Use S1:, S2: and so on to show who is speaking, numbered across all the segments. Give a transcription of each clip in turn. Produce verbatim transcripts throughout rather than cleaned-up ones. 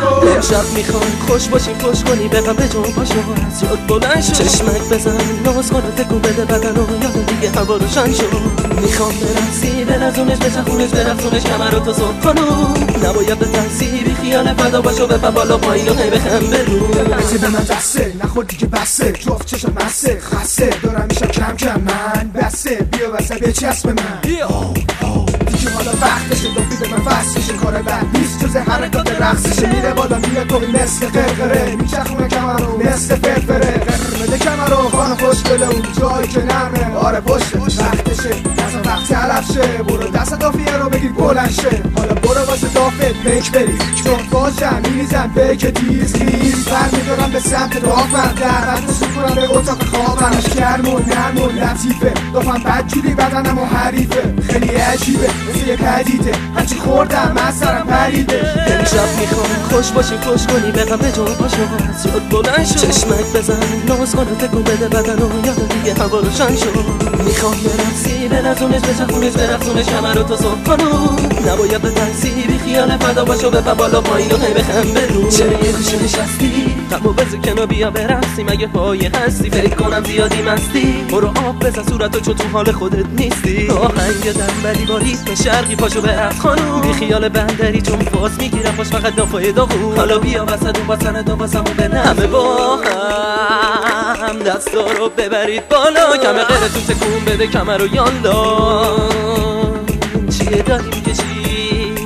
S1: امشب میخوام خوش باشیم خوش کنی بقم به جون پاشو از یاد بلند شو چشمک بزن ناز کنه تکون بده بدن و یاد دیگه هوا روشن شو میخوام برقصی بلرزونش بچخونش برقصونش کمر رو تو صبح خانوم نباید به ترسی بی خیال فدا باشو بپر بالا پایین و هی بخم برو
S2: بچه به من دسته نخور دیگه بسه جفت چشم مسته خسته دارم میشم کم کم من بسته بیا واسه بچسب من دیگه حالا وقتشه دافی به من فصلشه کار بد نیست جز حرکات رقصشه میره بالا میره توی مثل قرقره میچخونه کمر رو مثل فرفره قرمده کمر رو خانه خوشگله اون جایی که نرمه آره پشته وقتشه دست وقت طرف شه برو دست دافیه رو بگیر بلند شه حالا برو واسه دافت میک بری چون باشم میریزم بگه دیز دیز برمیدارم به سمت رافم در وقت سکونم به اتاق خوابمش گرم و نرم و لطیفه دافم بدجوری بدنم و حریفه خیلی عجیبه مثل یه پدیده هرچی خوردم من سرم پریده
S1: امشب میخوام خوش باشیم خوش کنی بقم به جون پاشو از یاد بلند شو چشمک بزن ناز کنه تکون بده بدن و یاد دیگه هوا روشن شو میخوام برقصی بلرزونش بچخونش برقصونش کمر رو تو صبح خانوم نباید به ترسی بی خیال فدا باشو بپر بالا پایین و هی بخم برو چرا یه گوشه نشستی غمو بزن کنار بیا برقصیم اگه پای هستی فکر کنم زیادی مستی برو آب بزن صورتو چون تو حال خودت نیستی آهنگ دنبلی با ریتم شرقی پاشو برقص خانوم بی خیال بندری چون فاز میگیرم باش فقط دافای داغون حالا بیا وسط اون واسنه دا واسمو به همه با هم دستا رو ببرید بالا کمه غیره تو تکون بده کمر رو یالا چیه داری میکشی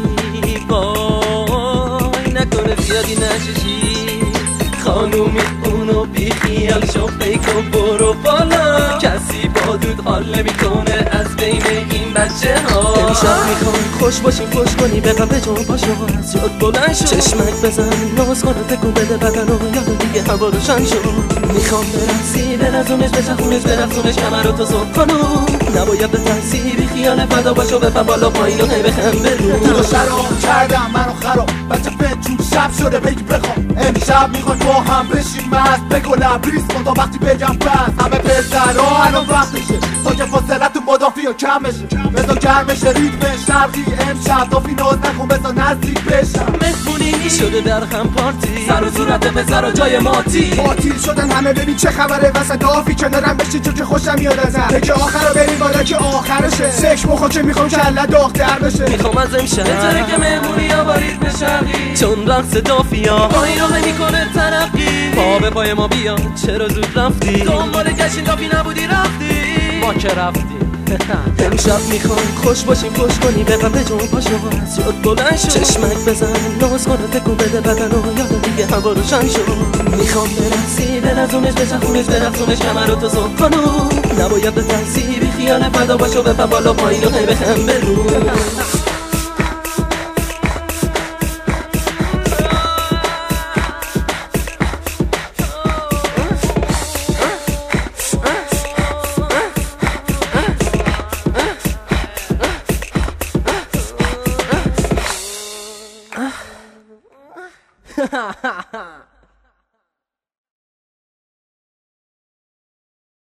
S1: وای نکنه زیادی نششی خانومی اونو بی خیال شو فکر برو بالا کسی با دود حال نمیکنه از بین این بچه ها امشب میخوام خوش باشیم خوش کنی بقم به جون پاشو از یاد بلند شو چشمک بزن ناز کنه تکون بده بدن و یاد دیگه هوا روشن شو میخوام برقصی بلرزونش بچخونش برقصونش کمر رو تو صبح خانوم نباید به ترسی بی خیال فدا باشو بپر بالا پایین و هی بخم برو
S2: تو رو شرام کردم منو خراب بچه فجور شب شده بگی بخوام امشب میخوای با هم بشیم مست بگو لبریز کن تا وقتی بگم بس همه پسرها الان وقتشه تا که فاصله تو مدافی و کم بشه بزا گرمشه ریتم شرقی امشب دافی ناز نکن بزا نزدیک بشم
S1: مهمونی شده در هم پارتی سر و صورت پسر و جای ماتی
S2: باطیل شدن همه ببین چه خبره وسط دافی کنارم بشی چون که خوشم میاد ازم بگه آخر رو بریم بالا که آخرشه سکش بخور که میخوام کله داغ‌تر بشه
S1: میخوام از امشب بهتره که مهمونی ها با ریتم شرقی چون رقص دافیا پایین رو میکنه ترقی پا به پای ما بیا چرا زود رفتی دنبال گشین دافی نبودی رفتی ما که رفتی امشب میخوام خوش باشیم خوش کنی بقم به جون پاشو از یاد بلند شو چشمک بزن ناز کنه تکون بده بدن و یاد دیگه هوا روشن شو میخوام برقصی بلرزونش بچخونش برقصونش کمر رو تو صبح خانوم نباید به ترسی بی خیال فدا باشو بپر بالا پایین و هی بخم برو Ha ha ha!